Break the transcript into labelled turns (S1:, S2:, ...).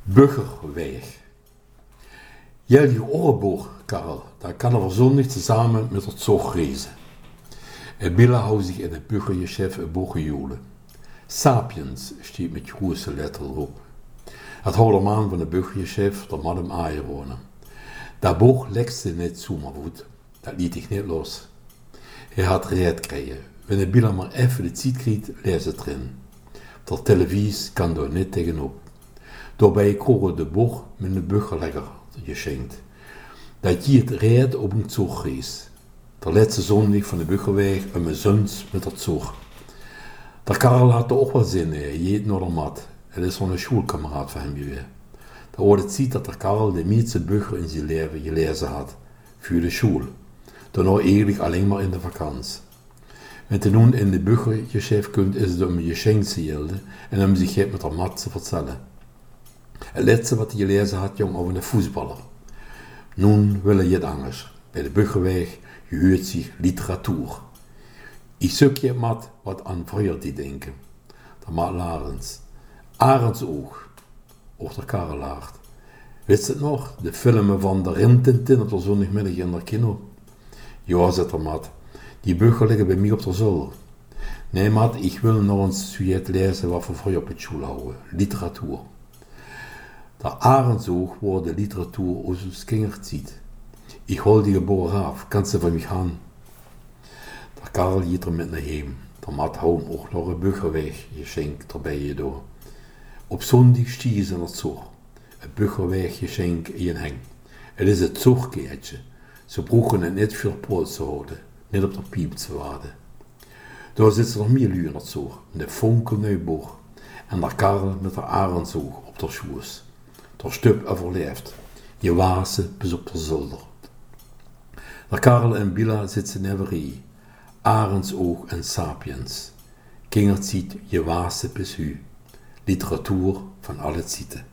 S1: Buggerweg. Jelje oorboog, Karel, daar kan er zondag samen met het zog reizen. En Billa houdt zich in het buggergeschäft een bogenjoelen. Sapiens staat met grote letter erop. Het houdt hem aan van het buggergeschäft, dat met hem aangewonen. Dat boog lekste net zomerwoed, dat liet ik niet los. Hij had red krijgen. Wanneer Billa maar even de tijd kreeg, lees het erin. De televisie kan daar niet tegenop. Daarbij kroeg de boog met de buggerlegger geschenkt. Dat je het rijdt op een zogreis. De laatste zondag van de buggerweg en mijn zons met het zog. De Karel had er ook wel zin in, je eet nog een mat. Het is zo'n schoolkameraad van hem geweest. Daar wordt het ziet dat de Karel de meeste bugger in zijn leven gelezen had. Voor de school. Daarna eigenlijk alleen maar in de vakantie. Wenn je nun in de buggergeschäft kunt, is het om een geschenk te gelden en om zich met de mat te vertellen. Het laatste wat hij gelezen had, jong, over een voetballer. Nun wil je het anders. Bij de buggerweg gehuurt zich literatuur. Ik zoek je mat wat aan vroeger die denken. Dat maat Larens. Arendsoog. Of de Karelaard. Weet je het nog? De filmen van de Rintintin op de zondagmiddag in de kino. Ja, zegt er mat. Die bugger liggen bij mij op de zolder. Nee, mat, ik wil nog eens sujet lezen wat we vroeger op het school houden. Literatuur. De Arendsoog wordt de literatuur als ons kindert ziet. Ik hol die geboren af, kan ze van mij gaan. De Karel gaat er met naar hem. De mat houdt hem ook nog een buggerweg geschenk erbij je door. Op zondag stiegen ze naar het zog. Een buggerweg geschenk in een heng. Het is het zogkeertje. Ze broeken het niet veel poot te houden, niet op de piep te waden. Daar zitten nog meer lui in het zog, de fonkelneuboog. En de Karel met de Arendsoog op de schoes. Der stup overleeft. Je wazen bis op de zolder. De Karel en Billa zitten neverie. Arendsoog en Sapiens. Kingert ziet je wazen bis hu. Literatuur van alle zieten.